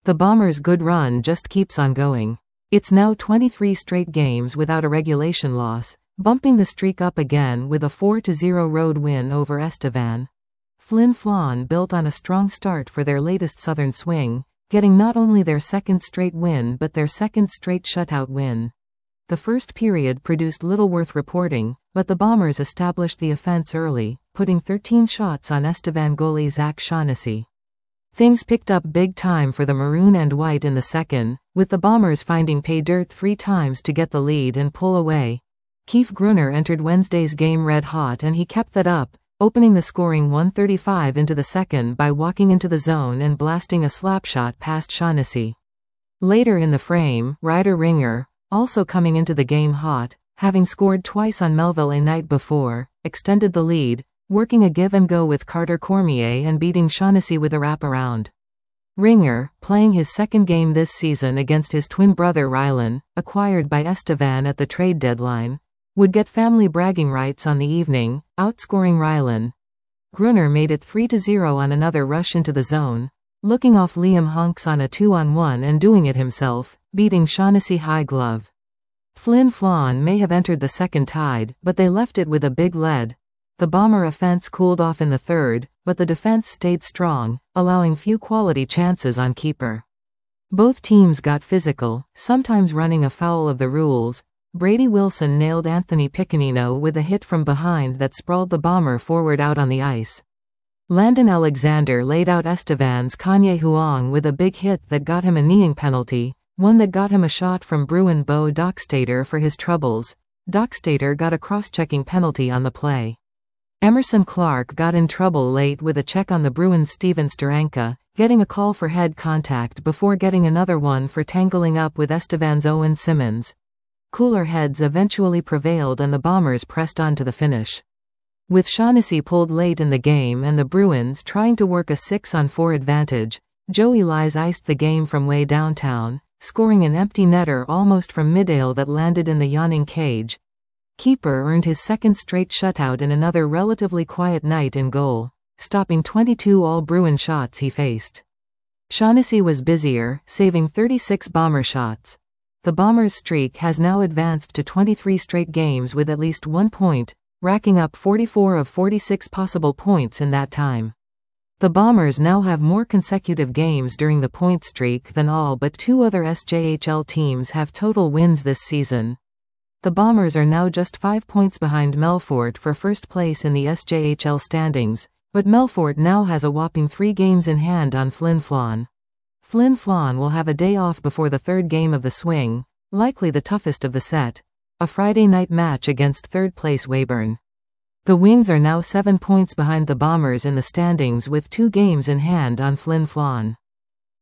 The Bombers' good run just keeps on going. It's now 23 straight games without a regulation loss, bumping the streak up again with a 4-0 road win over Estevan. Flin Flon built on a strong start for their latest Southern swing, getting not only their second straight win but their second straight shutout win. The first period produced little worth reporting, but the Bombers established the offense early, putting 13 shots on Estevan goalie Zach Shaughnessy. Things picked up big time for the Maroon and White in the second, with the Bombers finding pay dirt 3 times to get the lead and pull away. Keith Gruner entered Wednesday's game red hot and he kept that up, opening the scoring 1:35 into the second by walking into the zone and blasting a slapshot past Shaughnessy. Later in the frame, Ryder Ringer, also coming into the game hot, having scored twice on Melville a night before, extended the lead, working a give-and-go with Carter Cormier and beating Shaughnessy with a wraparound. Ringer, playing his second game this season against his twin brother Rylan, acquired by Estevan at the trade deadline, would get family bragging rights on the evening, outscoring Rylan. Gruner made it 3-0 on another rush into the zone, looking off Liam Hunks on a 2-on-1 and doing it himself, beating Shaughnessy high glove. Flin Flon may have entered the second tied, but they left it with a big lead. The Bomber offense cooled off in the third, but the defense stayed strong, allowing few quality chances on keeper. Both teams got physical, sometimes running afoul of the rules. Brady Wilson nailed Anthony Piccinino with a hit from behind that sprawled the Bomber forward out on the ice. Landon Alexander laid out Estevan's Kanye Huang with a big hit that got him a kneeing penalty, one that got him a shot from Bruin Bo Dockstader for his troubles. Dockstader got a cross-checking penalty on the play. Emerson Clark got in trouble late with a check on the Bruins' Steven Steranka, getting a call for head contact before getting another one for tangling up with Estevan's Owen Simmons. Cooler heads eventually prevailed and the Bombers pressed on to the finish. With Shaughnessy pulled late in the game and the Bruins trying to work a 6-on-4 advantage, Joey Lies iced the game from way downtown, scoring an empty netter almost from midaisle that landed in the yawning cage. Keeper earned his second straight shutout in another relatively quiet night in goal, stopping 22 all-Bruin shots he faced. Shaughnessy was busier, saving 36 Bomber shots. The Bombers' streak has now advanced to 23 straight games with at least 1 point, racking up 44 of 46 possible points in that time. The Bombers now have more consecutive games during the point streak than all but 2 other SJHL teams have total wins this season. The Bombers are now just 5 points behind Melfort for first place in the SJHL standings, but Melfort now has a whopping 3 games in hand on Flin Flon. Flin Flon will have a day off before the third game of the swing, likely the toughest of the set, a Friday night match against third-place Weyburn. The Wings are now 7 points behind the Bombers in the standings with 2 games in hand on Flin Flon.